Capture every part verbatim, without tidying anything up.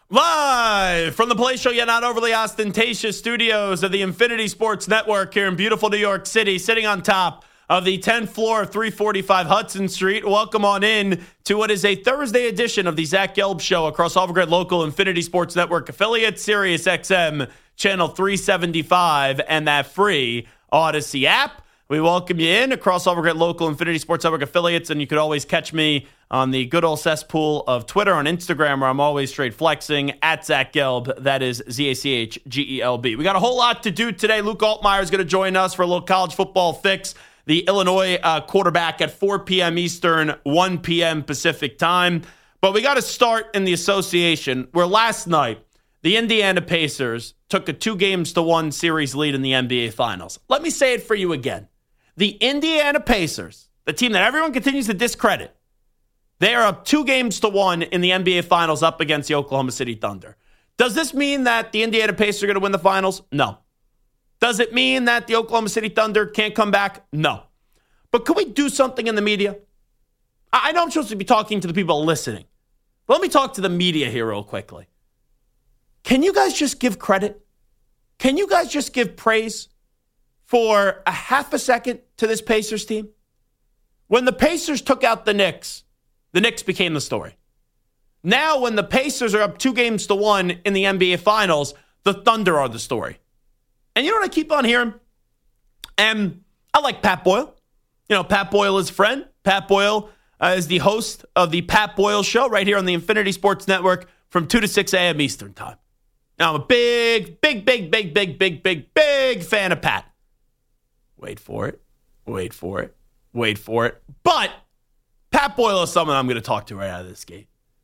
Live from the Play Show, yet not overly ostentatious studios of the Infinity Sports Network here in beautiful New York City, sitting on top of the tenth floor of three forty-five Hudson Street. Welcome on in to what is a Thursday edition of the Zach Gelb Show across all of our local Infinity Sports Network affiliates, Sirius X M, channel three seventy-five, and that free Odyssey app. We welcome you in across all of our local Infinity Sports Network affiliates, and you could always catch me on the good old cesspool of Twitter, on Instagram, where I'm always straight flexing, at Zach Gelb. That is Z A C H G E L B. We got a whole lot to do today. Luke Altmaier is going to join us for a little college football fix. The Illinois uh, quarterback at four p.m. Eastern, one p.m. Pacific time. But we got to start in the association, where last night the Indiana Pacers took a two games to one series lead in the N B A Finals. Let me say it for you again. The Indiana Pacers, the team that everyone continues to discredit, they are up two games to one in the N B A Finals up against the Oklahoma City Thunder. Does this mean that the Indiana Pacers are going to win the finals? No. Does it mean that the Oklahoma City Thunder can't come back? No. But could we do something in the media? I know I'm supposed to be talking to the people listening. But let me talk to the media here real quickly. Can you guys just give credit? Can you guys just give praise for a half a second to this Pacers team? When the Pacers took out the Knicks, the Knicks became the story. Now, when the Pacers are up two games to one in the N B A Finals, the Thunder are the story. And you know what I keep on hearing? And I like Pat Boyle. You know, Pat Boyle is a friend. Pat Boyle uh, is the host of the Pat Boyle Show right here on the Infinity Sports Network from two to six a.m. Eastern time. Now, I'm a big, big, big, big, big, big, big, big fan of Pat. Wait for it. Wait for it. Wait for it. But Pat Boyle is someone I'm going to talk to right out of this gate.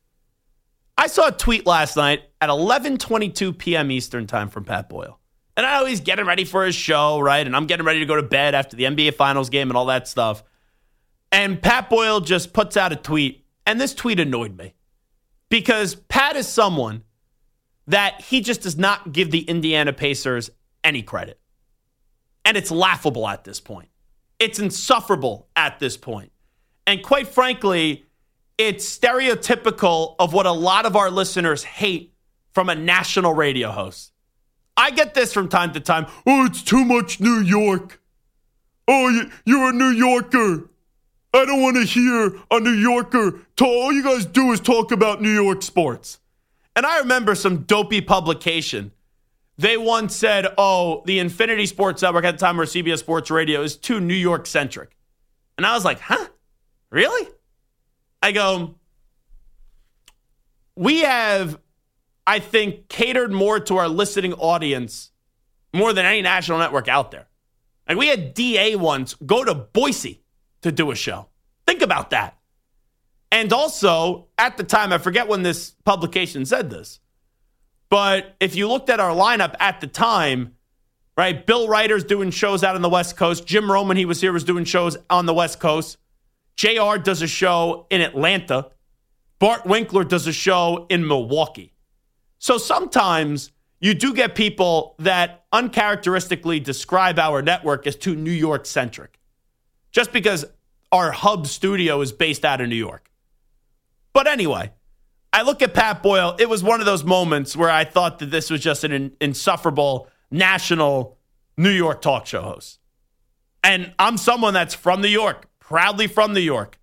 I saw a tweet last night at eleven twenty-two p.m. Eastern time from Pat Boyle. And I know he's getting ready for his show, right? And I'm getting ready to go to bed after the N B A Finals game and all that stuff. And Pat Boyle just puts out a tweet. And this tweet annoyed me. Because Pat is someone that he just does not give the Indiana Pacers any credit. And it's laughable at this point. It's insufferable at this point. And quite frankly, it's stereotypical of what a lot of our listeners hate from a national radio host. I get this from time to time. Oh, it's too much New York. Oh, you're a New Yorker. I don't want to hear a New Yorker. All you guys do is talk about New York sports. And I remember some dopey publication. They once said, oh, the Infinity Sports Network at the time, or C B S Sports Radio, is too New York-centric. And I was like, huh? Really? I go, we have, I think, catered more to our listening audience more than any national network out there. Like, we had D A once go to Boise to do a show. Think about that. And also, at the time, I forget when this publication said this, but if you looked at our lineup at the time, right, Bill Ryder's doing shows out on the West Coast. Jim Rome, when he was here, was doing shows on the West Coast. J R does a show in Atlanta. Bart Winkler does a show in Milwaukee. So sometimes you do get people that uncharacteristically describe our network as too New York-centric, just because our hub studio is based out of New York. But anyway, I look at Pat Boyle. It was one of those moments where I thought that this was just an insufferable national New York talk show host. And I'm someone that's from New York, proudly from New York.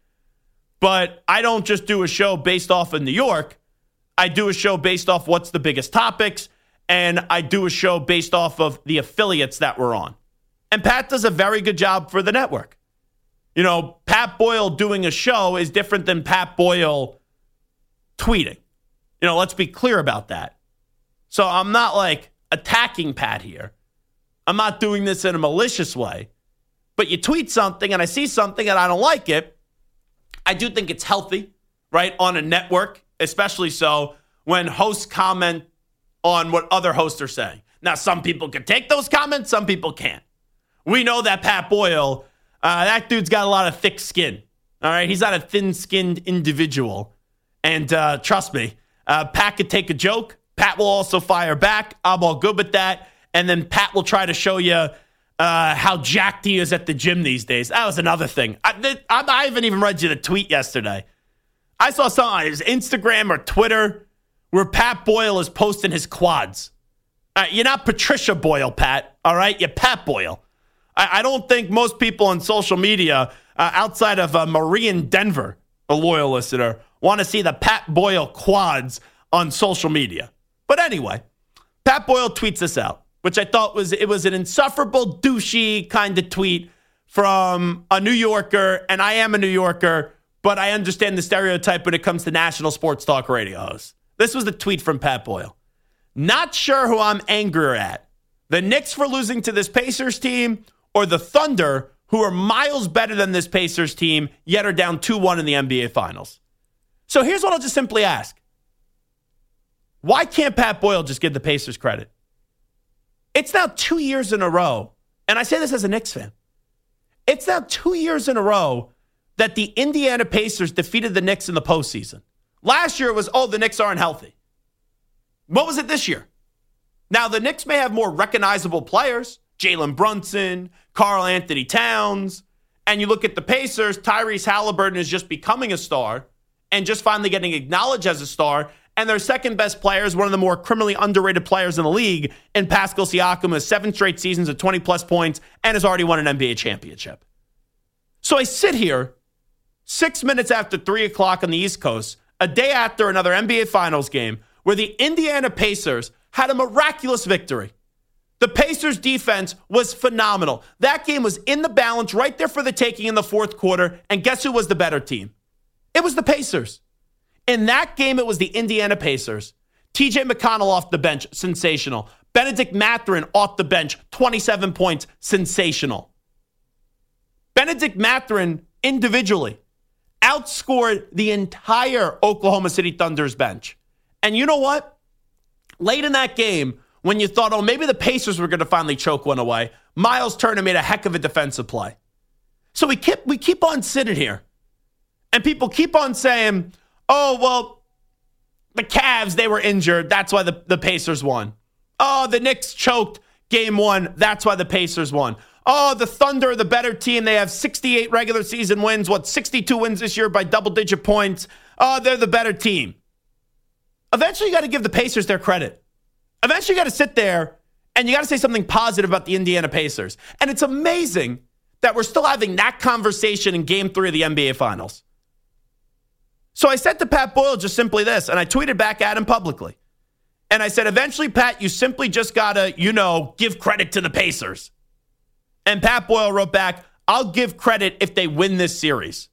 But I don't just do a show based off of New York. I do a show based off what's the biggest topics, and I do a show based off of the affiliates that we're on. And Pat does a very good job for the network. You know, Pat Boyle doing a show is different than Pat Boyle tweeting. You know, let's be clear about that. So I'm not like attacking Pat here. I'm not doing this in a malicious way. But you tweet something and I see something and I don't like it, I do think it's healthy, right, on a network, especially so when hosts comment on what other hosts are saying. Now, some people can take those comments, some people can't. We know that Pat Boyle, uh, that dude's got a lot of thick skin, all right? He's not a thin-skinned individual. And uh, trust me, uh, Pat could take a joke. Pat will also fire back. I'm all good with that. And then Pat will try to show you uh, how jacked he is at the gym these days. That was another thing. I, I, I haven't even read you the tweet yesterday. I saw something on his Instagram or Twitter where Pat Boyle is posting his quads. Uh, you're not Patricia Boyle, Pat, all right? You're Pat Boyle. I, I don't think most people on social media, uh, outside of uh, Marie in Denver, a loyal listener, want to see the Pat Boyle quads on social media. But anyway, Pat Boyle tweets this out, which I thought was, it was an insufferable, douchey kind of tweet from a New Yorker, and I am a New Yorker, but I understand the stereotype when it comes to national sports talk radio hosts. This was the tweet from Pat Boyle. Not sure who I'm angrier at, the Knicks for losing to this Pacers team or the Thunder, who are miles better than this Pacers team, yet are down two one in the N B A Finals. So here's what I'll just simply ask. Why can't Pat Boyle just give the Pacers credit? It's now two years in a row, and I say this as a Knicks fan. It's now two years in a row that the Indiana Pacers defeated the Knicks in the postseason. Last year it was, oh, the Knicks aren't healthy. What was it this year? Now, the Knicks may have more recognizable players, Jalen Brunson, Karl Anthony Towns, and you look at the Pacers, Tyrese Halliburton is just becoming a star and just finally getting acknowledged as a star, and their second best player is one of the more criminally underrated players in the league, in Pascal Siakam, has seven straight seasons of twenty-plus points and has already won an N B A championship. So I sit here six minutes after three o'clock on the East Coast, a day after another N B A Finals game, where the Indiana Pacers had a miraculous victory. The Pacers' defense was phenomenal. That game was in the balance, right there for the taking in the fourth quarter, and guess who was the better team? It was the Pacers. In that game, it was the Indiana Pacers. T J McConnell off the bench, sensational. Benedict Mathurin off the bench, twenty-seven points, sensational. Benedict Mathurin individually outscored the entire Oklahoma City Thunder's bench. And you know what? Late in that game, when you thought, oh, maybe the Pacers were going to finally choke one away, Miles Turner made a heck of a defensive play. So we keep, we keep on sitting here, and people keep on saying, oh, well, the Cavs, they were injured. That's why the, the Pacers won. Oh, the Knicks choked game one. That's why the Pacers won. Oh, the Thunder are the better team. They have sixty-eight regular season wins. What, sixty-two wins this year by double-digit points. Oh, they're the better team. Eventually, you got to give the Pacers their credit. Eventually, you got to sit there and you got to say something positive about the Indiana Pacers. And it's amazing that we're still having that conversation in game three of the N B A Finals. So I said to Pat Boyle just simply this, and I tweeted back at him publicly. And I said, eventually, Pat, you simply just got to, you know, give credit to the Pacers. And Pat Boyle wrote back, I'll give credit if they win this series.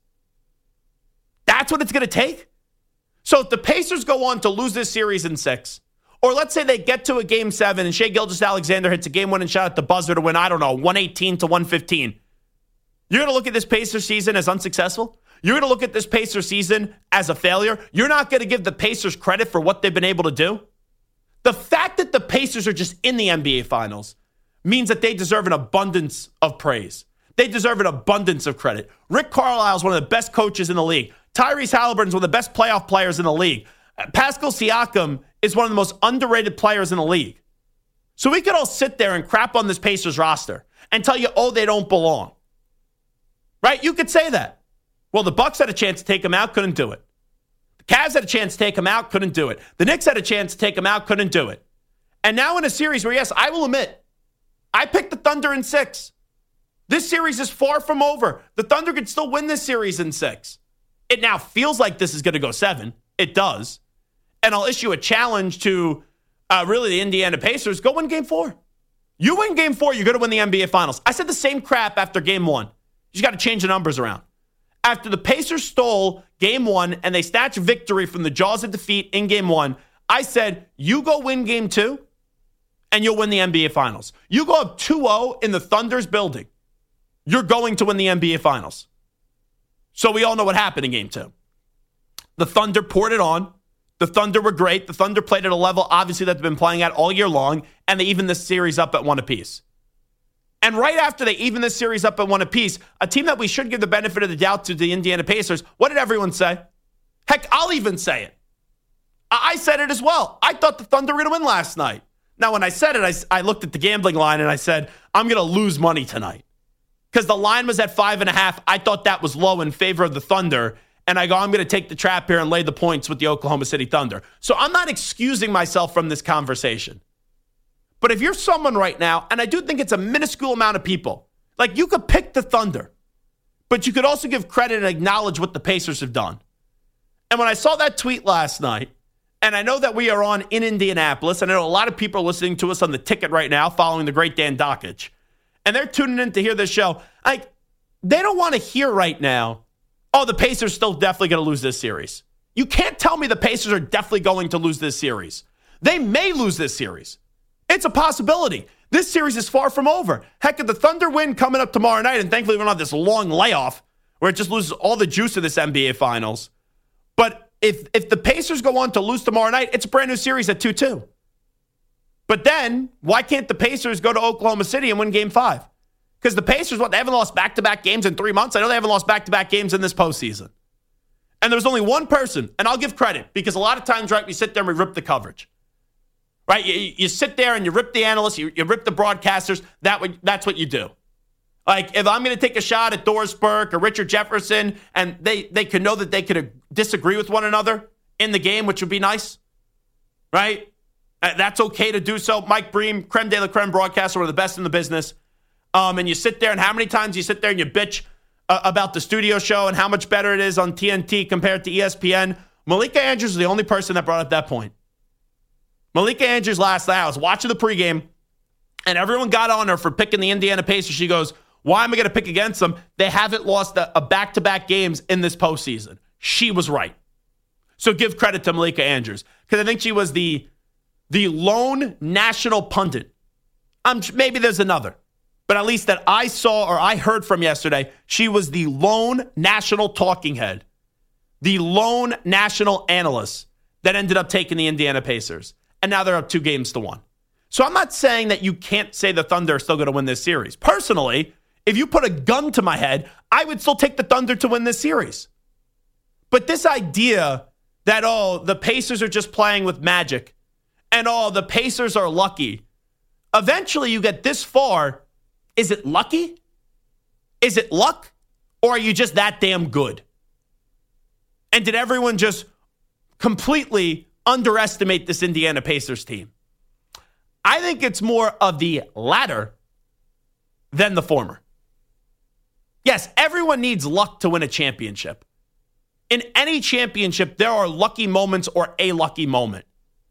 That's what it's going to take? So if the Pacers go on to lose this series in six, or let's say they get to a game seven and Shai Gilgeous-Alexander hits a game-winning shot at the buzzer to win, I don't know, one eighteen to one fifteen, you're going to look at this Pacers season as unsuccessful? You're going to look at this Pacers season as a failure? You're not going to give the Pacers credit for what they've been able to do? The fact that the Pacers are just in the N B A Finals means that they deserve an abundance of praise. They deserve an abundance of credit. Rick Carlisle is one of the best coaches in the league. Tyrese Halliburton is one of the best playoff players in the league. Pascal Siakam is one of the most underrated players in the league. So we could all sit there and crap on this Pacers roster and tell you, oh, they don't belong. Right? You could say that. Well, the Bucks had a chance to take them out, couldn't do it. The Cavs had a chance to take them out, couldn't do it. The Knicks had a chance to take them out, couldn't do it. And now in a series where, yes, I will admit, I picked the Thunder in six. This series is far from over. The Thunder could still win this series in six. It now feels like this is going to go seven. It does. And I'll issue a challenge to uh, really the Indiana Pacers. Go win game four. You win game four, you're going to win the N B A Finals. I said the same crap after game one. You just got to change the numbers around. After the Pacers stole game one and they snatched victory from the jaws of defeat in game one, I said, you go win game two and you'll win the N B A Finals. You go up two oh in the Thunder's building, you're going to win the N B A Finals. So we all know what happened in game two. The Thunder poured it on. The Thunder were great. The Thunder played at a level, obviously, that they've been playing at all year long, and they evened this series up at one apiece. And right after they evened this series up at one apiece, a team that we should give the benefit of the doubt to, the Indiana Pacers, what did everyone say? Heck, I'll even say it. I, I said it as well. I thought the Thunder were going to win last night. Now, when I said it, I, I looked at the gambling line and I said, I'm going to lose money tonight. Because the line was at five and a half. I thought that was low in favor of the Thunder. and I go, I'm going to take the trap here and lay the points with the Oklahoma City Thunder. So I'm not excusing myself from this conversation. But if you're someone right now, and I do think it's a minuscule amount of people, like you could pick the Thunder, but you could also give credit and acknowledge what the Pacers have done. And when I saw that tweet last night, and I know that we are on in Indianapolis, and I know a lot of people are listening to us on the ticket right now following the great Dan Dockich, and they're tuning in to hear this show. Like, they don't want to hear right now, oh, the Pacers still definitely going to lose this series. You can't tell me the Pacers are definitely going to lose this series. They may lose this series. It's a possibility. This series is far from over. Heck, if the Thunder win coming up tomorrow night, and thankfully we don't have this long layoff where it just loses all the juice of this N B A Finals. But if if the Pacers go on to lose tomorrow night, it's a brand new series at two two. But then, why can't the Pacers go to Oklahoma City and win game five? Because the Pacers, what, they haven't lost back-to-back games in three months? I know they haven't lost back-to-back games in this postseason. And there's only one person, and I'll give credit, because a lot of times, right, we sit there and we rip the coverage. Right? You, you sit there and you rip the analysts, you, you rip the broadcasters. That would, that's what you do. Like, if I'm going to take a shot at Doris Burke or Richard Jefferson, and they, they could know that they could disagree with one another in the game, which would be nice, right? Uh, that's okay to do so. Mike Bream, creme de la creme broadcaster, one of the best in the business. Um, and you sit there, and how many times you sit there and you bitch uh, about the studio show and how much better it is on T N T compared to E S P N. Malika Andrews is the only person that brought up that point. Malika Andrews last night, I was watching the pregame, and everyone got on her for picking the Indiana Pacers. She goes, why am I going to pick against them? They haven't lost a, a back-to-back games in this postseason. She was right. So give credit to Malika Andrews, because I think she was the, the lone national pundit. Um, maybe there's another, but at least that I saw or I heard from yesterday, she was the lone national talking head, the lone national analyst that ended up taking the Indiana Pacers. And now they're up two games to one. So I'm not saying that you can't say the Thunder are still going to win this series. Personally, if you put a gun to my head, I would still take the Thunder to win this series. But this idea that, oh, the Pacers are just playing with magic and, oh, the Pacers are lucky. Eventually you get this far. Is it lucky? Is it luck? Or are you just that damn good? And did everyone just completely underestimate this Indiana Pacers team? I think it's more of the latter than the former. Yes, everyone needs luck to win a championship. In any championship, there are lucky moments or a lucky moment.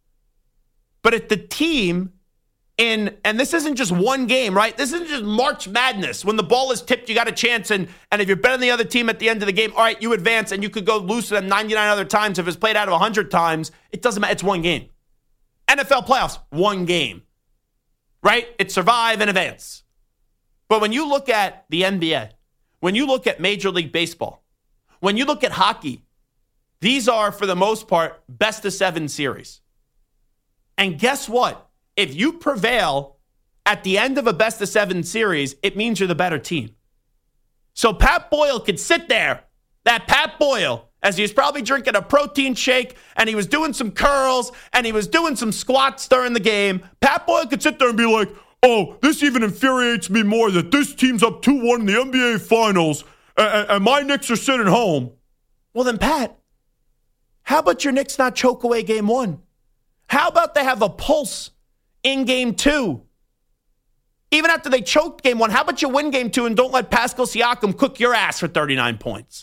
But if the team in, and this isn't just one game, right? This isn't just March Madness. When the ball is tipped, you got a chance. And, and if you're better than the other team at the end of the game, all right, you advance and you could go lose to them ninety-nine other times. If it's played out of one hundred times, it doesn't matter. It's one game. N F L playoffs, one game, right? It's survive and advance. But when you look at the N B A, when you look at Major League Baseball, when you look at hockey, these are, for the most part, best of seven series. And guess what? If you prevail at the end of a best of seven series, it means you're the better team. So Pat Boyle could sit there, that Pat Boyle, as he was probably drinking a protein shake and he was doing some curls and he was doing some squats during the game. Pat Boyle could sit there and be like, oh, this even infuriates me more that this team's up two one in the N B A Finals and, and my Knicks are sitting home. Well then, Pat, how about your Knicks not choke away game one? How about they have a pulse in game two? Even after they choked game one, how about you win game two and don't let Pascal Siakam cook your ass for thirty-nine points?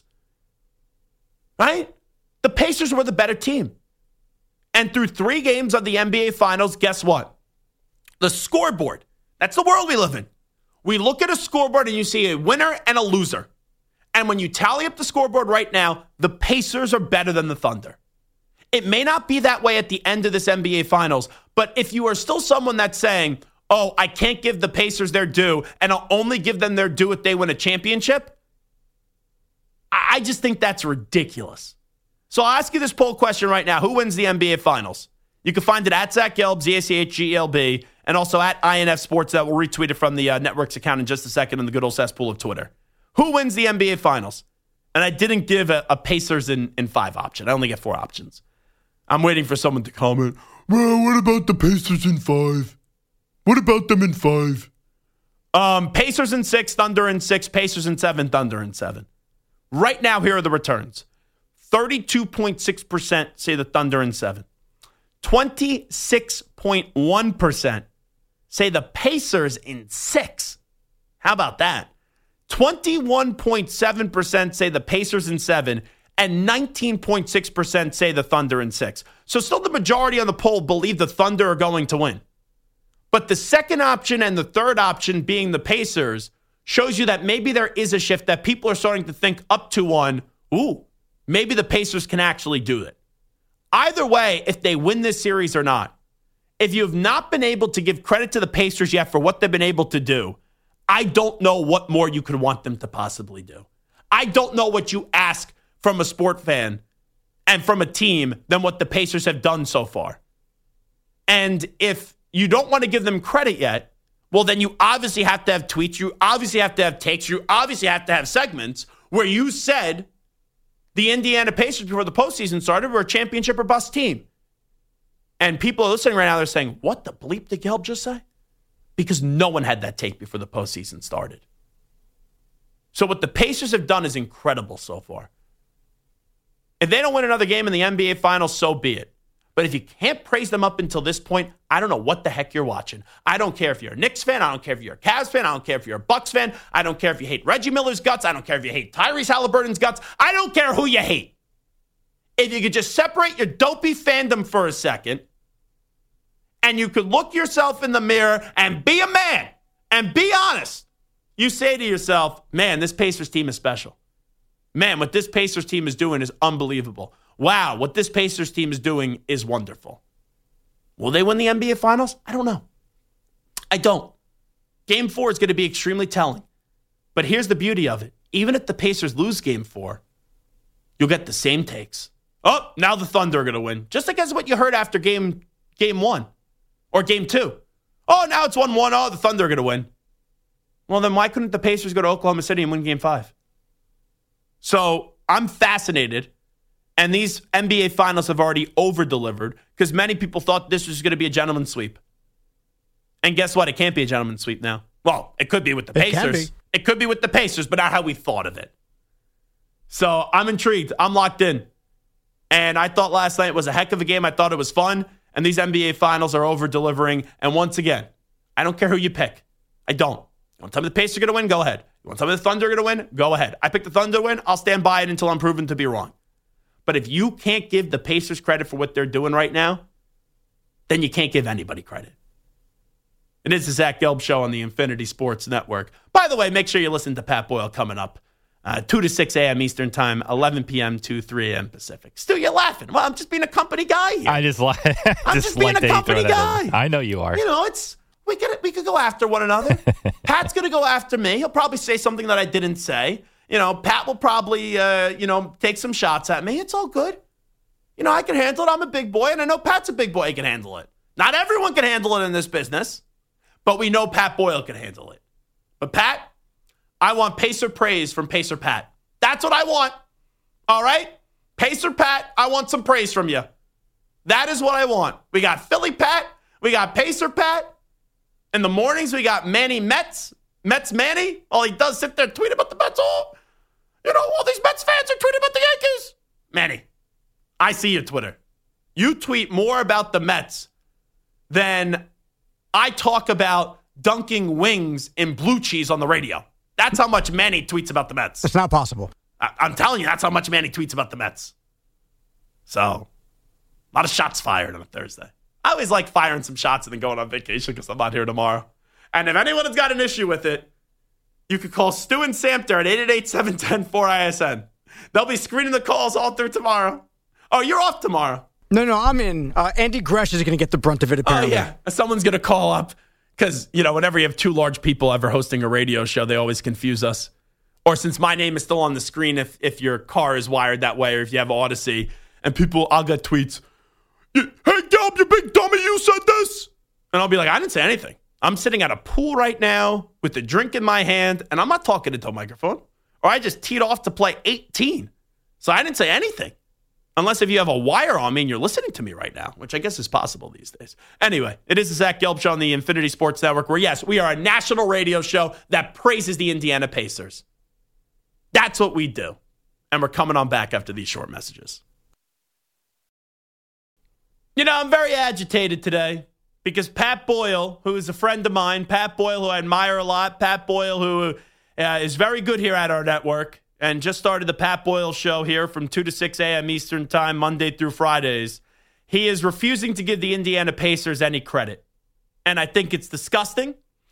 Right? The Pacers were the better team. And through three games of the N B A Finals, guess what? The scoreboard, that's the world we live in. We look at a scoreboard and you see a winner and a loser. And when you tally up the scoreboard right now, the Pacers are better than the Thunder. It may not be that way at the end of this N B A Finals, but if you are still someone that's saying, oh, I can't give the Pacers their due, and I'll only give them their due if they win a championship, I just think that's ridiculous. So I'll ask you this poll question right now. Who wins the N B A Finals? You can find it at Zach Gelb, Z A C H G E L B, and also at I N F Sports. That will retweet it from the uh, network's account in just a second in the good old cesspool of Twitter. Who wins the N B A Finals? And I didn't give a, a Pacers in, in five option. I only get four options. I'm waiting for someone to comment, well, what about the Pacers in five? What about them in five? Um, Pacers in six, Thunder in six, Pacers in seven, Thunder in seven. Right now, here are the returns. thirty-two point six percent say the Thunder in seven. twenty-six point one percent say the Pacers in six. How about that? twenty-one point seven percent say the Pacers in seven, and nineteen point six percent say the Thunder in six. So still the majority on the poll believe the Thunder are going to win. But the second option and the third option being the Pacers shows you that maybe there is a shift, that people are starting to think up to one, ooh, maybe the Pacers can actually do it. Either way, if they win this series or not, if you have not been able to give credit to the Pacers yet for what they've been able to do, I don't know what more you could want them to possibly do. I don't know what you ask from a sport fan and from a team than what the Pacers have done so far. And if you don't want to give them credit yet, well, then you obviously have to have tweets. You obviously have to have takes. You obviously have to have segments where you said the Indiana Pacers before the postseason started were a championship or bust team. And people are listening right now, they're saying, what the bleep did Gelb just say? Because no one had that take before the postseason started. So what the Pacers have done is incredible so far. If they don't win another game in the N B A Finals, so be it. But if you can't praise them up until this point, I don't know what the heck you're watching. I don't care if you're a Knicks fan. I don't care if you're a Cavs fan. I don't care if you're a Bucks fan. I don't care if you hate Reggie Miller's guts. I don't care if you hate Tyrese Halliburton's guts. I don't care who you hate. If you could just separate your dopey fandom for a second, and you could look yourself in the mirror and be a man and be honest, you say to yourself, man, this Pacers team is special. Man, what this Pacers team is doing is unbelievable. Wow, what this Pacers team is doing is wonderful. Will they win the N B A Finals? I don't know. I don't. Game four is going to be extremely telling. But here's the beauty of it. Even if the Pacers lose game four, you'll get the same takes. Oh, now the Thunder are going to win. Just like as what you heard after game, game one or game two. Oh, now it's one one. Oh, the Thunder are going to win. Well, then why couldn't the Pacers go to Oklahoma City and win game five? So I'm fascinated. And these N B A Finals have already over-delivered because many people thought this was going to be a gentleman's sweep. And guess what? It can't be a gentleman's sweep now. Well, it could be with the Pacers. It, it could be with the Pacers, but not how we thought of it. So I'm intrigued. I'm locked in. And I thought last night was a heck of a game. I thought it was fun. And these N B A Finals are over-delivering. And once again, I don't care who you pick. I don't. You want to tell me the Pacers are going to win? Go ahead. You want to tell me the Thunder are going to win? Go ahead. I picked the Thunder to win. I'll stand by it until I'm proven to be wrong. But if you can't give the Pacers credit for what they're doing right now, then you can't give anybody credit. It is the Zach Gelb Show on the Infinity Sports Network. By the way, make sure you listen to Pat Boyle coming up. Uh, two to six a.m. Eastern Time, eleven p.m. to three a.m. Pacific. Still, you're laughing. Well, I'm just being a company guy here. I just like I'm just, just being like a company guy. I know you are. You know, it's we could we could go after one another. Pat's going to go after me. He'll probably say something that I didn't say. You know, Pat will probably, uh, you know, take some shots at me. It's all good. You know, I can handle it. I'm a big boy, and I know Pat's a big boy. He can handle it. Not everyone can handle it in this business, but we know Pat Boyle can handle it. But Pat, I want Pacer praise from Pacer Pat. That's what I want. All right? Pacer Pat, I want some praise from you. That is what I want. We got Philly Pat. We got Pacer Pat. In the mornings, we got Manny Mets. Mets Manny. All he does is sit there and tweet about the Mets. Oh, you know, all these Mets fans are tweeting about the Yankees. Manny, I see your Twitter. You tweet more about the Mets than I talk about dunking wings in blue cheese on the radio. That's how much Manny tweets about the Mets. It's not possible. I- I'm telling you, that's how much Manny tweets about the Mets. So, a lot of shots fired on a Thursday. I always like firing some shots and then going on vacation because I'm not here tomorrow. And if anyone has got an issue with it, you could call Stu and Samter at eight eight eight, seven one zero, four I S N. They'll be screening the calls all through tomorrow. Oh, you're off tomorrow. No, no, I'm in. Uh, Andy Gresh is going to get the brunt of it, apparently. Oh, yeah. Someone's going to call up because, you know, whenever you have two large people ever hosting a radio show, they always confuse us. Or since my name is still on the screen, if if your car is wired that way or if you have Odyssey, and people, I'll get tweets, hey, Gelb, you big dummy, you said this? And I'll be like, I didn't say anything. I'm sitting at a pool right now with a drink in my hand, and I'm not talking into a microphone. Or I just teed off to play eighteen. So I didn't say anything. Unless if you have a wire on me and you're listening to me right now, which I guess is possible these days. Anyway, it is the Zach Gelb Show on the Infinity Sports Network, where, yes, we are a national radio show that praises the Indiana Pacers. That's what we do. And we're coming on back after these short messages. You know, I'm very agitated today because Pat Boyle, who is a friend of mine, Pat Boyle, who I admire a lot, Pat Boyle, who uh, is very good here at our network and just started the Pat Boyle Show here from two to six a.m. Eastern Time, Monday through Fridays. He is refusing to give the Indiana Pacers any credit. And I think it's disgusting.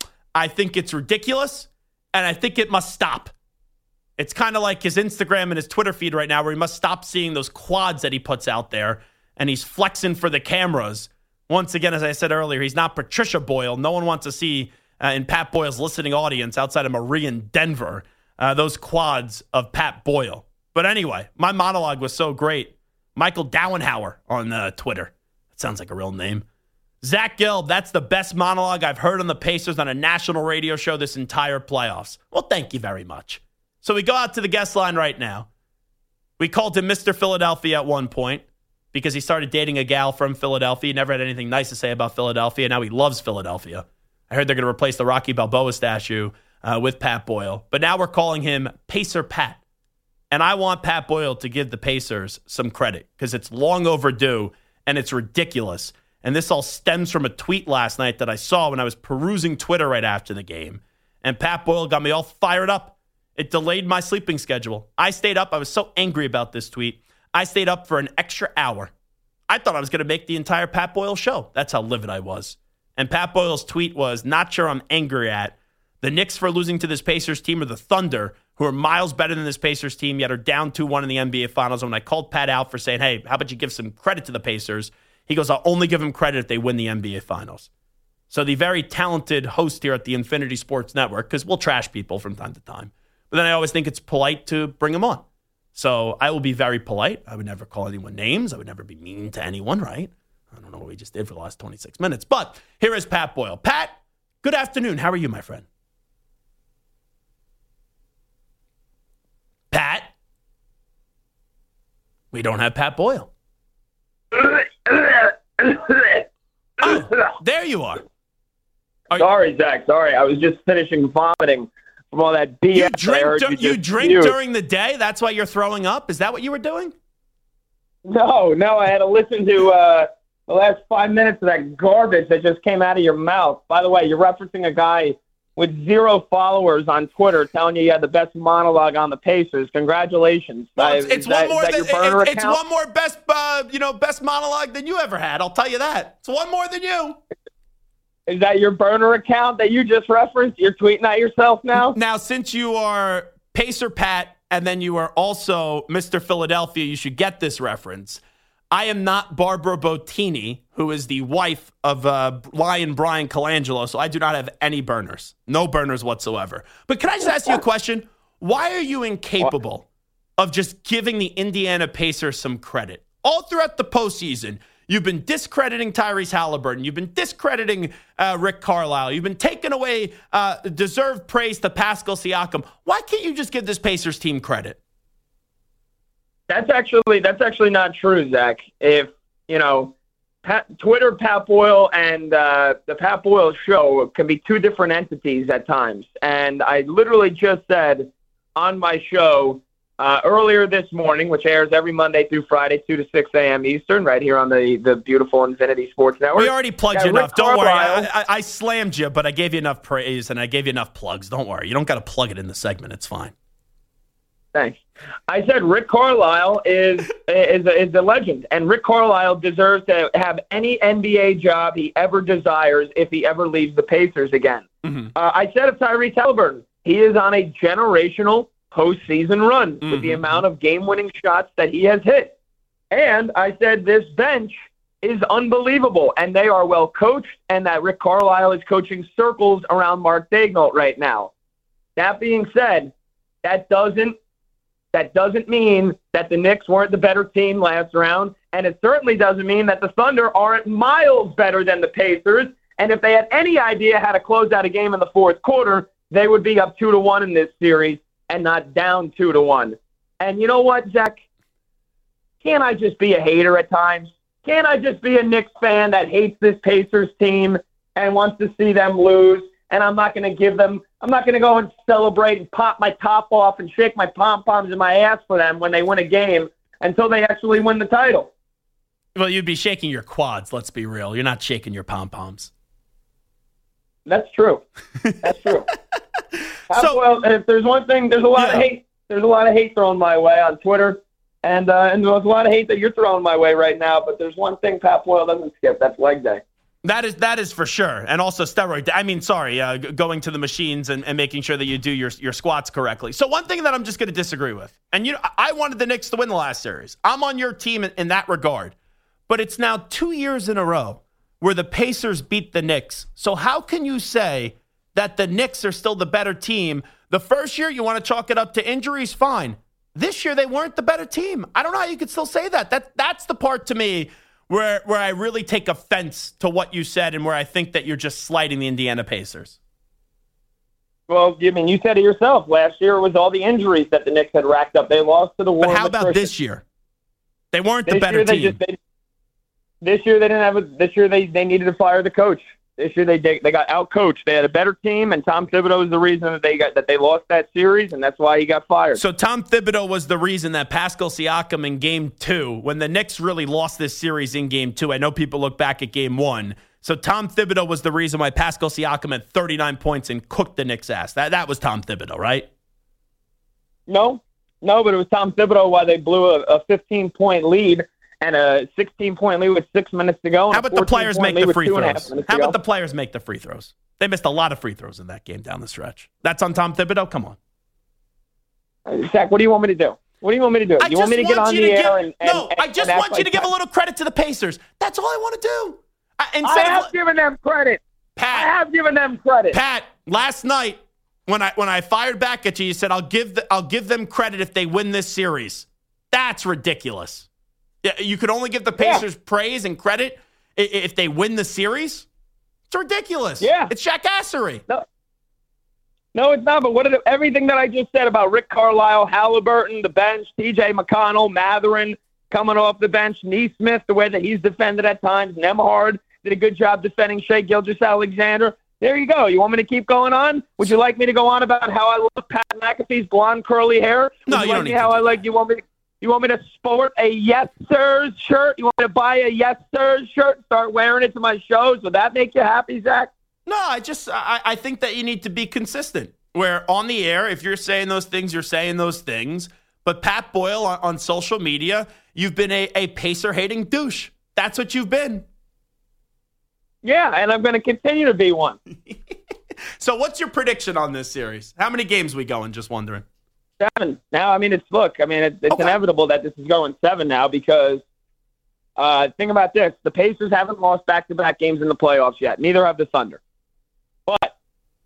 I think it's ridiculous. And I think it must stop. It's kind of like his Instagram and his Twitter feed right now where he must stop seeing those quads that he puts out there and he's flexing for the cameras. Once again, as I said earlier, he's not Patricia Boyle. No one wants to see uh, in Pat Boyle's listening audience outside of Marie in Denver uh, those quads of Pat Boyle. But anyway, my monologue was so great. Michael Dowenhauer on uh, Twitter. That sounds like a real name. Zach Gill, that's the best monologue I've heard on the Pacers on a national radio show this entire playoffs. Well, thank you very much. So we go out to the guest line right now. We called him Mister Philadelphia at one point because he started dating a gal from Philadelphia. He never had anything nice to say about Philadelphia. Now he loves Philadelphia. I heard they're going to replace the Rocky Balboa statue uh, with Pat Boyle. But now we're calling him Pacer Pat. And I want Pat Boyle to give the Pacers some credit because it's long overdue and it's ridiculous. And this all stems from a tweet last night that I saw when I was perusing Twitter right after the game. And Pat Boyle got me all fired up. It delayed my sleeping schedule. I stayed up. I was so angry about this tweet. I stayed up for an extra hour. I thought I was going to make the entire Pat Boyle show. That's how livid I was. And Pat Boyle's tweet was, not sure I'm angry at the Knicks for losing to this Pacers team or the Thunder, who are miles better than this Pacers team, yet are down two one in the N B A Finals. And when I called Pat out for saying, hey, how about you give some credit to the Pacers? He goes, I'll only give him credit if they win the N B A Finals. So the very talented host here at the Infinity Sports Network, because we'll trash people from time to time, but then I always think it's polite to bring them on. So I will be very polite. I would never call anyone names. I would never be mean to anyone, right? I don't know what we just did for the last twenty-six minutes. But here is Pat Boyle. Pat, good afternoon. How are you, my friend? Pat? We don't have Pat Boyle. Oh, there you are. are sorry, you- Zach. Sorry. I was just finishing vomiting. From all that B S you drink, I heard du- you, you drink spew. during the day? That's why you're throwing up? Is that what you were doing? No, no. I had to listen to uh, the last five minutes of that garbage that just came out of your mouth. By the way, you're referencing a guy with zero followers on Twitter telling you you had the best monologue on the Pacers. Congratulations. Well, it's, it's that, one more. that Than, it, it's one more best, uh, you know, best monologue than you ever had. I'll tell you that. It's one more than you. Is that your burner account that you just referenced? You're tweeting at yourself now? Now, since you are Pacer Pat and then you are also Mister Philadelphia, you should get this reference. I am not Barbara Bottini, who is the wife of uh, Lion Brian Colangelo, so I do not have any burners. No burners whatsoever. But can I just ask you a question? Why are you incapable of just giving the Indiana Pacers some credit? All throughout the postseason, you've been discrediting Tyrese Halliburton. You've been discrediting uh, Rick Carlisle. You've been taking away uh, deserved praise to Pascal Siakam. Why can't you just give this Pacers team credit? That's actually that's actually not true, Zach. If, you know, Pat, Twitter Pat Boyle and uh, the Pat Boyle Show can be two different entities at times. And I literally just said on my show uh, earlier this morning, which airs every Monday through Friday, two to six a.m. Eastern, right here on the, the beautiful Infinity Sports Network. We already plugged yeah, you Rick enough. Don't Carlisle, worry. I, I, I slammed you, but I gave you enough praise and I gave you enough plugs. Don't worry. You don't got to plug it in the segment. It's fine. Thanks. I said Rick Carlisle is is a, is a legend, and Rick Carlisle deserves to have any N B A job he ever desires if he ever leaves the Pacers again. Mm-hmm. Uh, I said of Tyrese Halliburton, he is on a generational postseason run mm-hmm. with the amount of game-winning shots that he has hit. And I said this bench is unbelievable, and they are well coached, and that Rick Carlisle is coaching circles around Mark Daigneault right now. That being said, that doesn't That doesn't mean that the Knicks weren't the better team last round, and it certainly doesn't mean that the Thunder aren't miles better than the Pacers. And if they had any idea how to close out a game in the fourth quarter, they would be up two to one in this series and not down two to one. And you know what, Zach? Can't I just be a hater at times? Can't I just be a Knicks fan that hates this Pacers team and wants to see them lose and I'm not going to give them, I'm not going to go and celebrate and pop my top off and shake my pom-poms in my ass for them when they win a game until they actually win the title. Well, you'd be shaking your quads, let's be real. You're not shaking your pom-poms. That's true. That's true. So, well, if there's one thing, there's a lot yeah. of hate. There's a lot of hate thrown my way on Twitter, and uh, and there's a lot of hate that you're throwing my way right now. But there's one thing Pat Boyle doesn't skip. That's leg day. That is that is for sure, and also steroid. I mean, sorry, uh, g- going to the machines and, and making sure that you do your your squats correctly. So one thing that I'm just going to disagree with, and you know, I wanted the Knicks to win the last series. I'm on your team in, in that regard, but it's now two years in a row where the Pacers beat the Knicks. So how can you say that the Knicks are still the better team? The first year you want to chalk it up to injuries, fine. This year they weren't the better team. I don't know how you could still say that. That that's the part to me where where I really take offense to what you said and where I think that you're just slighting the Indiana Pacers. Well, I mean, you said it yourself. Last year it was all the injuries that the Knicks had racked up. They lost to the war. But how about this year? They weren't this the better year they team. Just, they, this year they didn't have a. This year they, they needed to fire the coach. This year they they got out-coached. They had a better team, and Tom Thibodeau was the reason that they got that they lost that series, and that's why he got fired. So Tom Thibodeau was the reason that Pascal Siakam in Game Two, when the Knicks really lost this series in Game Two, I know people look back at Game One. So Tom Thibodeau was the reason why Pascal Siakam had thirty-nine points and cooked the Knicks' ass. That that was Tom Thibodeau, right? No, no, but it was Tom Thibodeau why they blew a, a fifteen-point lead. And a sixteen-point lead with six minutes to go. How about the players make the free throws? How about the the players make the free throws? They missed a lot of free throws in that game down the stretch. That's on Tom Thibodeau? Come on. Uh, Zach, what do you want me to do? What do you want me to do? I you want me to get on the air give, and, and No, and, I just and want you like to give that? a little credit to the Pacers. That's all I want to do. I, I have of, given them credit. Pat, I have given them credit. Pat, last night when I when I fired back at you, you said I'll give the, I'll give them credit if they win this series. That's ridiculous. You could only give the Pacers yeah. praise and credit if they win the series? It's ridiculous. Yeah. It's jackassery. No, no it's not. But what did, everything that I just said about Rick Carlisle, Halliburton, the bench, T J McConnell, Matherin coming off the bench, Neesmith, the way that he's defended at times, Nembhard did a good job defending Shai Gilgeous-Alexander. There you go. You want me to keep going on? Would you like me to go on about how I love Pat McAfee's blonde curly hair? Would no, you, you like don't me need how to I like you want me to You want me to sport a Yes Sirs shirt? You want me to buy a Yes Sirs shirt and start wearing it to my shows? Would that make you happy, Zach? No, I just I, I think that you need to be consistent. Where on the air, if you're saying those things, you're saying those things. But Pat Boyle on, on social media, you've been a, a Pacer-hating douche. That's what you've been. Yeah, and I'm going to continue to be one. So what's your prediction on this series? How many games we going? Just wondering. Seven. Now, I mean, it's, look, I mean, it's, it's okay. inevitable that this is going seven now because uh, think about this. The Pacers haven't lost back-to-back games in the playoffs yet. Neither have the Thunder. But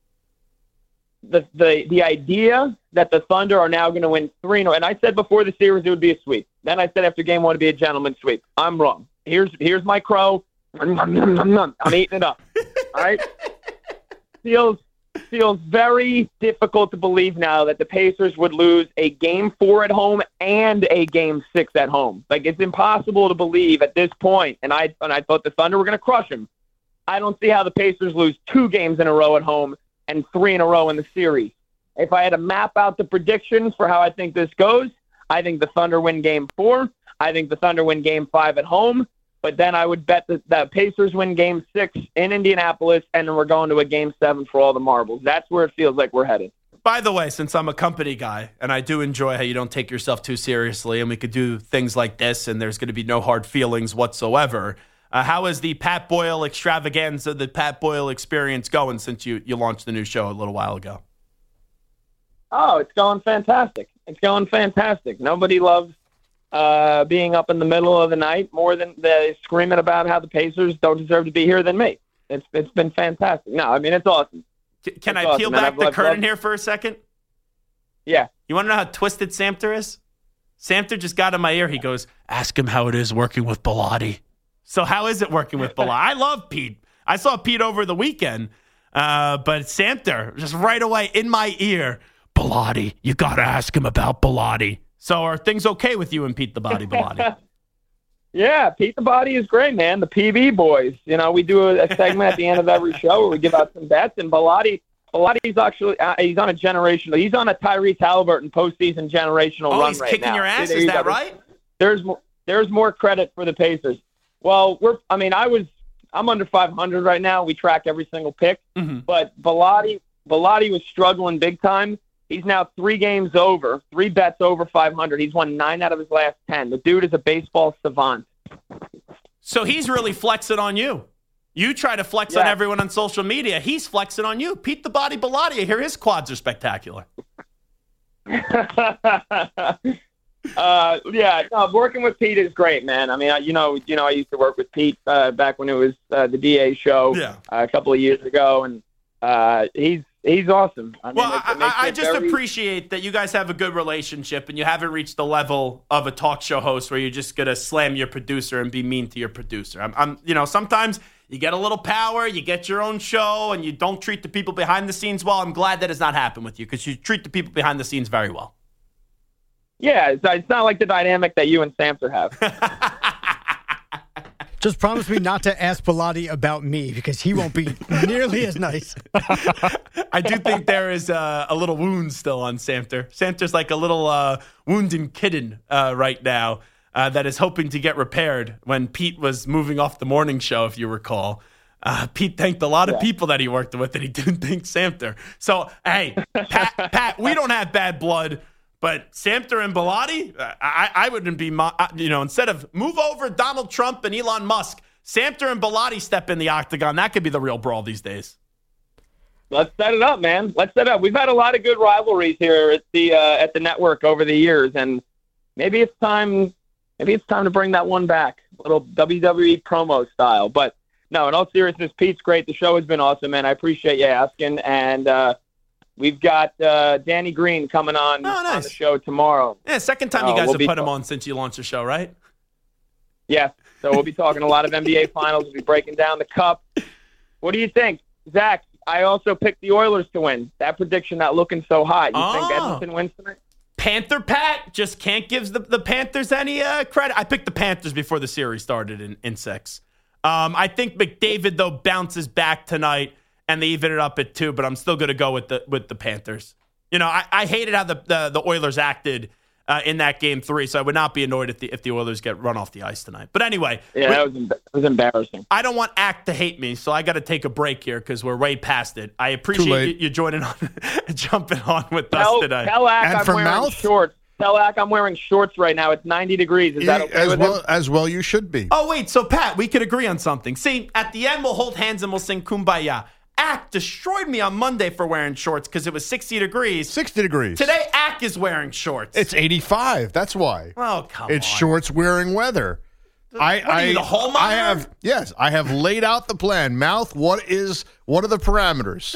the the the idea that the Thunder are now going to win three, and I said before the series it would be a sweep. Then I said after game one it would be a gentleman's sweep. I'm wrong. Here's here's my crow. I'm eating it up. All right? Feels feels very difficult to believe now that the Pacers would lose a game four at home and a game six at home. Like, it's impossible to believe at this point, and I and I thought the Thunder were going to crush them. I don't see how the Pacers lose two games in a row at home and three in a row in the series. If I had to map out the predictions for how I think this goes, I think the Thunder win game four. I think the Thunder win game five at home. But then I would bet that the Pacers win game six in Indianapolis, and then we're going to a game seven for all the marbles. That's where it feels like we're headed. By the way, since I'm a company guy, and I do enjoy how you don't take yourself too seriously, and we could do things like this, and there's going to be no hard feelings whatsoever, uh, how is the Pat Boyle extravaganza, the Pat Boyle experience going since you, you launched the new show a little while ago? Oh, it's going fantastic. It's going fantastic. Nobody loves Uh, being up in the middle of the night more than the screaming about how the Pacers don't deserve to be here than me. It's it's been fantastic. No, I mean, it's awesome. C- can it's I peel awesome. back I've, the I've curtain loved... here for a second? Yeah. You want to know how twisted Samter is? Samter just got in my ear. He goes, ask him how it is working with Bilotti. So how is it working with Bilotti? I love Pete. I saw Pete over the weekend, uh, but Samter, just right away in my ear, Bilotti, you got to ask him about Bilotti. So are things okay with you and Pete the Body Bilotti? Yeah, Pete the Body is great, man. The P B boys. You know, we do a, a segment at the end of every show where we give out some bets, and Bilotti, Bilotti's actually uh, he's on a generational. He's on a Tyrese Halliburton postseason generational oh, run he's right kicking now. your ass. There Is you that go. right? There's more. There's more credit for the Pacers. Well, we're. I mean, I was. I'm under five hundred right now. We track every single pick, Mm-hmm. but Bilotti, Bilotti was struggling big time. He's now three games over, three bets over five hundred. He's won nine out of his last ten. The dude is a baseball savant. So he's really flexing on you. You try to flex Yeah. on everyone on social media. He's flexing on you. Pete the Body Bilotti, I hear his quads are spectacular. uh, yeah, no, working with Pete is great, man. I mean, I, you know, you know, I used to work with Pete uh, back when it was uh, the D A show Yeah. uh, a couple of years ago, and uh, he's he's awesome. I mean, Well, it- it I, makes I, I it just very- appreciate that you guys have a good relationship and you haven't reached the level of a talk show host where you're just gonna slam your producer and be mean to your producer. I'm, I'm, you know, sometimes you get a little power, you get your own show, and you don't treat the people behind the scenes well. I'm glad that has not happened with you because you treat the people behind the scenes very well. Yeah, it's, it's not like the dynamic that you and Samter have. Just promise me not to ask Bilotti about me because he won't be nearly as nice. I do think there is uh, a little wound still on Samter. Samter's like a little uh, wounded kitten uh, right now uh, that is hoping to get repaired. When Pete was moving off the morning show, if you recall, uh, Pete thanked a lot of Yeah. people that he worked with, and he didn't thank Samter. So, hey, Pat, Pat, we don't have bad blood. But Samter and Bilotti, uh, I, I wouldn't be, mo- uh, you know, instead of move over Donald Trump and Elon Musk, Samter and Bilotti step in the octagon. That could be the real brawl these days. Let's set it up, man. Let's set it up. We've had a lot of good rivalries here at the uh, at the network over the years, and maybe it's time. Maybe it's time to bring that one back, a little W W E promo style. But no, in all seriousness, Pete's great. The show has been awesome, man. I appreciate you asking, and. uh We've got uh, Danny Green coming on, Oh, nice. on the show tomorrow. Yeah, second time you Oh, guys we'll have be put him talk- on since you launched the show, right? Yeah, so we'll be talking a lot of N B A Finals. We'll be breaking down the Cup. What do you think, Zach? I also picked the Oilers to win. That prediction not looking so hot. You think Oh. Edmonton wins tonight? Panther Pat just can't give the, the Panthers any uh, credit. I picked the Panthers before the series started in, in six. Um, I think McDavid, though, bounces back tonight, and they even it up at two, but I'm still going to go with the with the Panthers. You know, I, I hated how the, the, the Oilers acted uh, in that game three, so I would not be annoyed if the if the Oilers get run off the ice tonight. But anyway, Yeah, we- that was, emb- it was embarrassing. I don't want Act to hate me, so I got to take a break here because we're way past it. I Too appreciate late. you, you joining on, jumping on with us Tell, today. tell Ack And I'm for wearing mouth? shorts. Tell Ack I'm wearing shorts right now. It's ninety degrees. Is that okay as with well him? as well you should be. Oh, wait, so Pat, we could agree on something. See, at the end, we'll hold hands and we'll sing Kumbaya. Ack destroyed me on Monday for wearing shorts because it was sixty degrees. sixty degrees. Today, Ack is wearing shorts. It's eighty-five. That's why. oh, come It's on. shorts wearing weather. I, What are I, you, the hall I monitor? have yes, I have laid out the plan. Mouth, what is what are the parameters?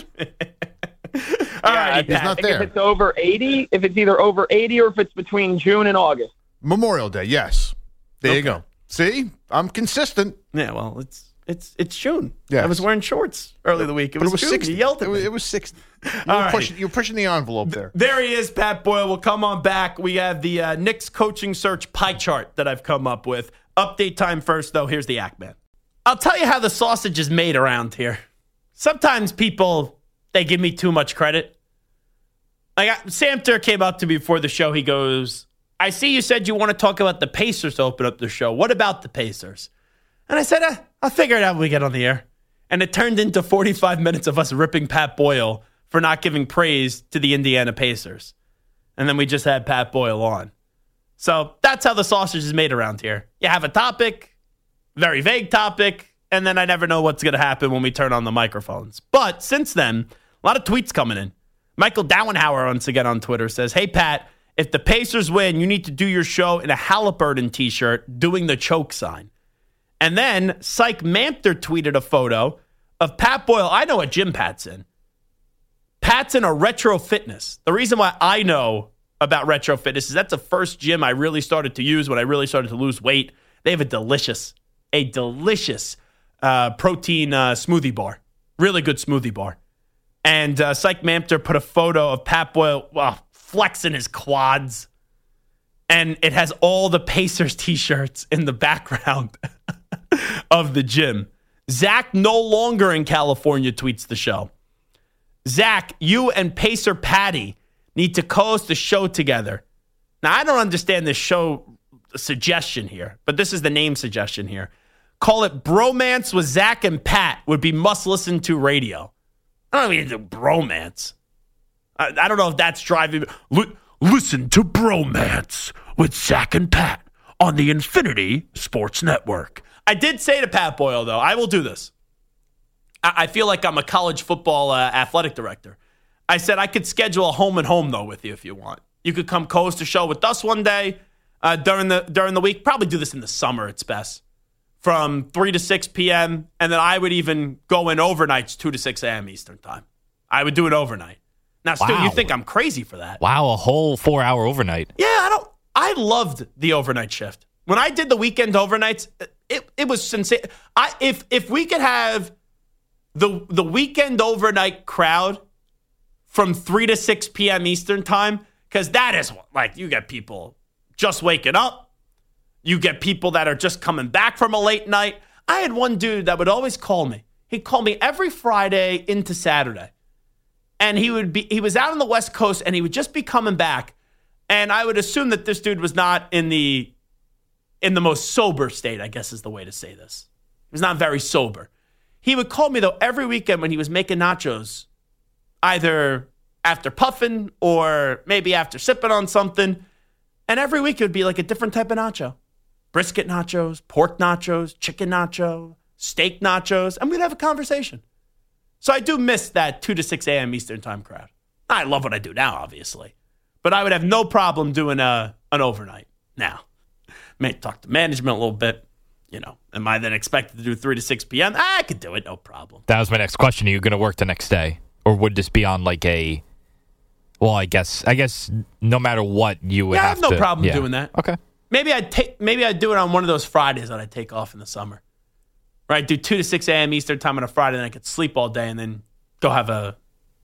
All righty, I He's Pat. not think there. if it's over eighty, if it's either over eighty or if it's between June and August. Memorial Day, yes. There you Okay. go. See, I'm consistent. Yeah, well, it's it's it's June. Yes. I was wearing shorts early in the week. It But was, it was June. sixty. You yelled at it, was, me. it was sixty. You All were, right. pushing, you were pushing the envelope there. There he is, Pat Boyle. We'll come on back. We have the uh, Knicks coaching search pie chart that I've come up with. Update time first, though. Here's the Ack Man. I'll tell you how the sausage is made around here. Sometimes people, they give me too much credit. Like I, Samter came up to me before the show. He goes, I see you said you want to talk about the Pacers to open up the show. What about the Pacers? And I said, eh, I'll figure it out when we get on the air. And it turned into forty-five minutes of us ripping Pat Boyle for not giving praise to the Indiana Pacers. And then we just had Pat Boyle on. So that's how the sausage is made around here. You have a topic, very vague topic, and then I never know what's going to happen when we turn on the microphones. But since then, a lot of tweets coming in. Michael Dowenhauer once again on Twitter says, hey, Pat, if the Pacers win, you need to do your show in a Halliburton t-shirt doing the choke sign. And then Psych Mampter tweeted a photo of Pat Boyle. I know what gym Pat's in. Pat's in a Retro Fitness. The reason why I know about Retro Fitness is that's the first gym I really started to use when I really started to lose weight. They have a delicious, a delicious uh, protein uh, smoothie bar. Really good smoothie bar. And uh, Psych Mampter put a photo of Pat Boyle, well, flexing his quads. and it has all the Pacers t-shirts in the background of the gym. Zach no longer in California tweets the show. Zach, you and Pacer Patty need to co-host the show together. Now, I don't understand this show suggestion here, but this is the name suggestion here. Call it Bromance with Zach and Pat would be must listen to radio. I don't even do bromance. I, I don't know if that's driving. L- listen to Bromance with Zach and Pat on the Infinity Sports Network. I did say to Pat Boyle, though, I will do this. I, I feel like I'm a college football uh, athletic director. I said I could schedule a home and home, though, with you if you want. You could come co-host a show with us one day uh, during the during the week. Probably do this in the summer, it's best. From three to six p.m., and then I would even go in overnights, two to six a.m. Eastern time. I would do it overnight. Now, Stu, Wow. you think I'm crazy for that. Wow, a whole four-hour overnight. Yeah, I don't. I loved the overnight shift. When I did the weekend overnights, it it was sincere. I if if we could have the the weekend overnight crowd from three to six p.m. Eastern time, because that is like you get people just waking up. You get people that are just coming back from a late night. I had one dude that would always call me. He'd call me every Friday into Saturday. And he would be he was out on the West Coast and he would just be coming back. And I would assume that this dude was not in the in the most sober state, I guess is the way to say this. He was not very sober. He would call me though every weekend when he was making nachos, either after puffing or maybe after sipping on something. And every week it would be like a different type of nacho. Brisket nachos, pork nachos, chicken nacho, steak nachos, and we'd have a conversation. So I do miss that two to six a.m. Eastern time crowd. I love what I do now, obviously. But I would have no problem doing a, an overnight now. May talk to management a little bit. You know, am I then expected to do three to six p.m.? I could do it, no problem. That was my next question. Are you going to work the next day? Or would this be on like a, well, I guess, I guess no matter what, you would Yeah, I have have no to. problem yeah. doing that. Okay. Maybe I'd take. Maybe I'd do it on one of those Fridays that I take off in the summer. Right, do two to six a.m. Eastern time on a Friday, and I could sleep all day, and then go have a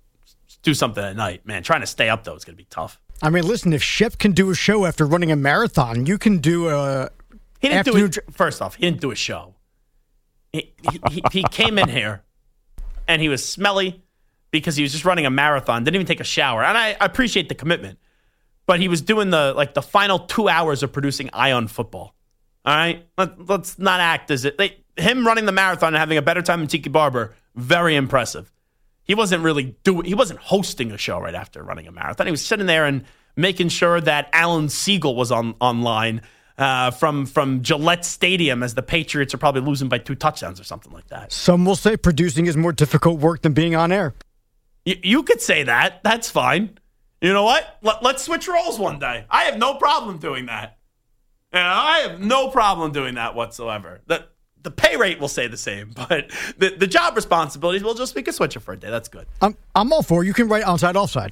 do something at night. Man, trying to stay up though is gonna be tough. I mean, listen, if Shep can do a show after running a marathon, you can do a. He didn't do afternoon it. First off, he didn't do a show. He, he, he, he came in here, and he was smelly because he was just running a marathon. Didn't even take a shower, and I, I appreciate the commitment. But he was doing the like the final two hours of producing Ion Football. All right, Let, let's not act as it. They, him running the marathon and having a better time than Tiki Barber, very impressive. He wasn't really doing. He wasn't hosting a show right after running a marathon. He was sitting there and making sure that Alan Siegel was on online uh, from from Gillette Stadium as the Patriots are probably losing by two touchdowns or something like that. Some will say producing is more difficult work than being on air. Y- you could say that. That's fine. You know what? Let, let's switch roles one day. I have no problem doing that. You know, I have no problem doing that whatsoever. The the pay rate will stay the same, but the, the job responsibilities will just we can switch it for a day. That's good. I'm I'm all for it. You can write onside offside.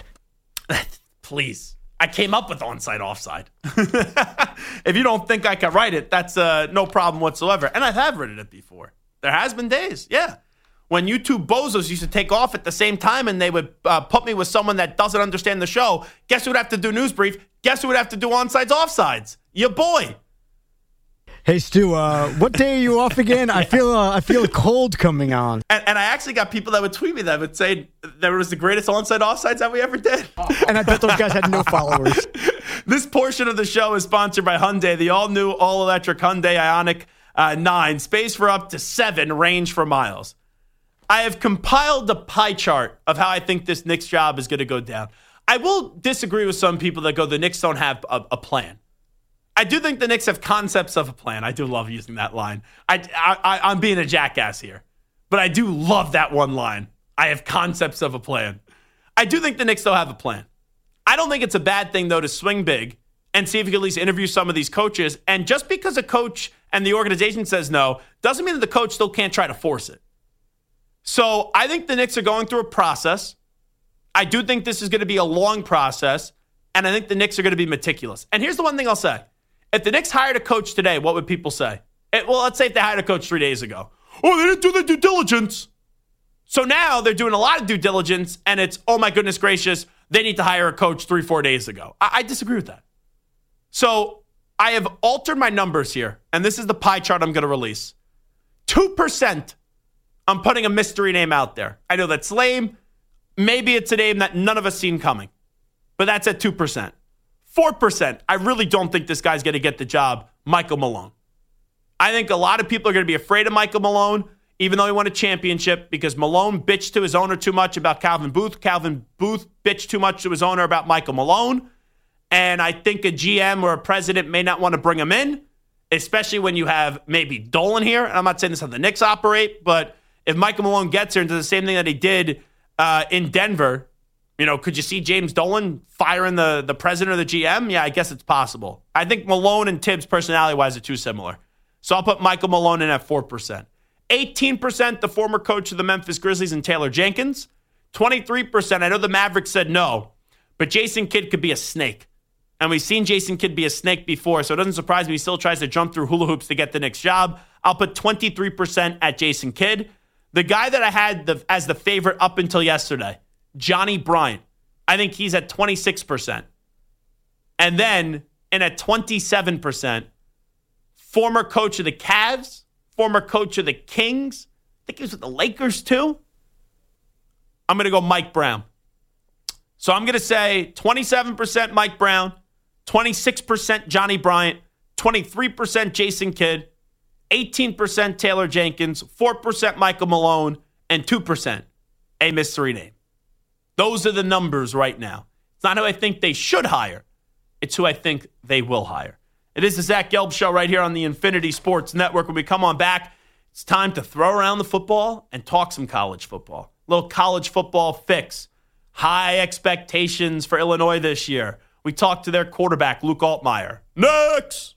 Please. I came up with onside offside. If you don't think I can write it, that's uh, no problem whatsoever. And I have written it before. There has been days, yeah. When you two bozos used to take off at the same time and they would uh, put me with someone that doesn't understand the show, guess who would have to do news brief? Guess who would have to do onsides, offsides? Your boy. Hey Stu, uh, what day are you off again? I feel uh, I feel a cold coming on. And, and I actually got people that would tweet me that would say there was the greatest onside, offsides that we ever did. And I bet those guys had no followers. This portion of the show is sponsored by Hyundai, the all-new, all-electric Hyundai Ioniq uh, nine. Space for up to seven, range for miles. I have compiled a pie chart of how I think this Knicks job is going to go down. I will disagree with some people that go, the Knicks don't have a, a plan. I do think the Knicks have concepts of a plan. I do love using that line. I, I, I'm being a jackass here, but I do love that one line. I have concepts of a plan. I do think the Knicks still have a plan. I don't think it's a bad thing, though, to swing big and see if you can at least interview some of these coaches. And just because a coach and the organization says no, doesn't mean that the coach still can't try to force it. So I think the Knicks are going through a process. I do think this is going to be a long process, and I think the Knicks are going to be meticulous. And here's the one thing I'll say. If the Knicks hired a coach today, what would people say? It, well, let's say if they hired a coach three days ago. Oh, they didn't do their due diligence. So now they're doing a lot of due diligence, and it's, oh my goodness gracious, they need to hire a coach three, four days ago. I, I disagree with that. So I have altered my numbers here, and this is the pie chart I'm going to release. two percent, I'm putting a mystery name out there. I know that's lame. Maybe it's a name that none of us seen coming, but that's at two percent. four percent, I really don't think this guy's going to get the job, Michael Malone. I think a lot of people are going to be afraid of Michael Malone, even though he won a championship, because Malone bitched to his owner too much about Calvin Booth. Calvin Booth bitched too much to his owner about Michael Malone. And I think a G M or a president may not want to bring him in, especially when you have maybe Dolan here. And I'm not saying this is how the Knicks operate, but if Michael Malone gets here and does the same thing that he did uh, in Denver, you know, could you see James Dolan firing the, the president or the G M? Yeah, I guess it's possible. I think Malone and Tibbs, personality-wise, are too similar. So I'll put Michael Malone in at four percent. eighteen percent, the former coach of the Memphis Grizzlies and Taylor Jenkins. twenty-three percent, I know the Mavericks said no, but Jason Kidd could be a snake. And we've seen Jason Kidd be a snake before, so it doesn't surprise me he still tries to jump through hula hoops to get the next job. I'll put twenty-three percent at Jason Kidd. The guy that I had the, as the favorite up until yesterday, Johnny Bryant. I think he's at twenty-six percent. And then, and at twenty-seven percent, former coach of the Cavs, former coach of the Kings, I think he was with the Lakers too. I'm going to go Mike Brown. So I'm going to say twenty-seven percent Mike Brown, twenty-six percent Johnny Bryant, twenty-three percent Jason Kidd, eighteen percent Taylor Jenkins, four percent Michael Malone, and two percent a mystery name. Those are the numbers right now. It's not who I think they should hire. It's who I think they will hire. It is the Zach Gelb Show right here on the Infinity Sports Network. When we come on back, it's time to throw around the football and talk some college football. A little college football fix. High expectations for Illinois this year. We talked to their quarterback, Luke Altmaier. Next!